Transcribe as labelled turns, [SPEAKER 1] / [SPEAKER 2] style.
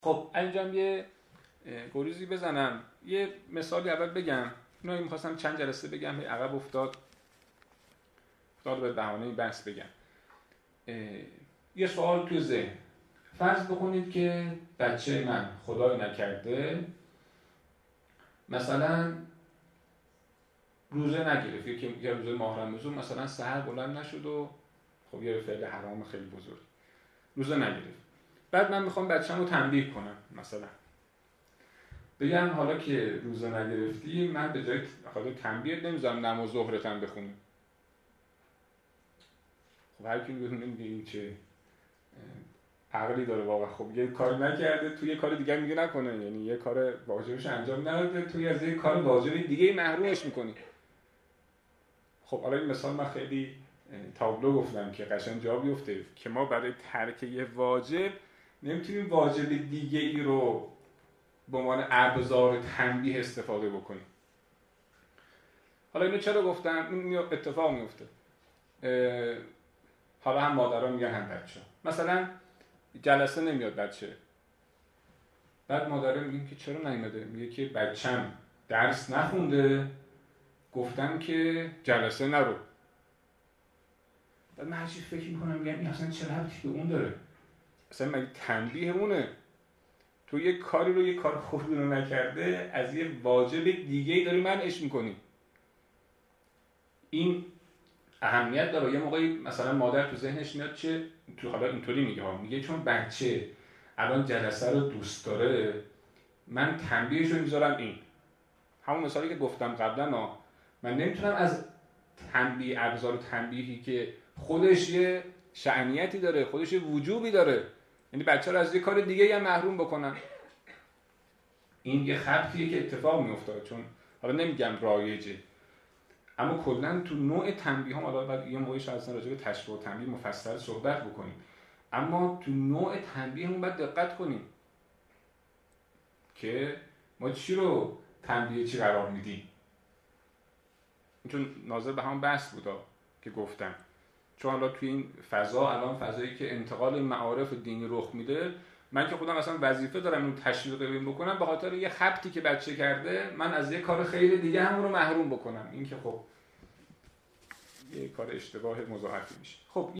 [SPEAKER 1] خب اینجا یه گریزی بزنم، یه مثالی اول بگم. اینو می‌خواستم چند جلسه بگم، عقب افتاد به بهانه بحث بگم. یه سوال توی ذهن، فرض بکنید که بچه من خدای نکرده مثلا روزه نگرفت، یه روزه ماه رمضان مثلا سحر بلند نشد و خب یه فعل حرام خیلی بزرگ روزه نگرفت. بعد من میخوام بچه‌مو تنبیه کنم، مثلا بگم حالا که روزه نگرفتی، من به جای خاطر تنبیه نمیذارم نماز ظهرت هم بخونی. خب هر کی میگه این چه عقلی داره واقعا. خب یه کار نکرده، تو یه کار دیگه میگه نکنه، یعنی یه کار واجبش انجام نداده، تو از یه کار واجب دیگه محرومش میکنی. خب حالا این مثال من خیلی تابلو گفتم که قشنگ جا بیفته که ما برای ترک یه واجب نمیتونیم واجب دیگه ای رو به عنوان ابزار تنبیه استفاده بکنیم. حالا اینو چرا گفتم؟ این اتفاق میفته. حالا هم مادرها میگن هم بچه‌ها. مثلا جلسه نمیاد بچه، بعد مادره میگن که چرا نیومده؟ میگه که بچه‌م درس نخونده، گفتم که جلسه نرو. بعد من هر چی فکر میکنم میگم این اصلا چه ربطی به اون داره؟ اصلا مگه تنبیه اونه؟ تو یه کاری رو، یه کار خوبی رو نکرده، از یه واجب دیگه‌ای داری منعش میکنی. این اهمیت داره. یه موقعی مثلا مادر تو ذهنش میاد چه تو، حالا اینطوری میگه چون بچه الان جلسه رو دوست داره، من تنبیهش رو میذارم این. همون مثالی که گفتم قبلا، من نمیتونم از تنبیه، ابزار تنبیهی که خودش یه شأنیتی داره، خودش یه وجوبی داره، یعنی بچه رو از یه کار دیگه هم محروم بکنم. این یه خبطیه که اتفاق میافتاد، چون حالا نمیگم رایجه، اما کلا تو نوع تنبیه هم، حالا بعد یه موقعی شاید اصلا راجع به تشریح و تنبیه مفصل صحبت بکنیم، اما تو نوع تنبیه هم باید دقت کنیم که ما چی رو تنبیه چی قرار میدیم. چون ناظر به همون بحث بودا که گفتم، چون حالا توی این فضا، الان فضایی که انتقال معارف دینی رخ میده، من که خودم اصلا وظیفه دارم این تشویق بکنم، به خاطر یه خبطی که بچه کرده من از یه کار خیر دیگه همون رو محروم بکنم، این که خب یه کار اشتباه مضاعفی میشه. خب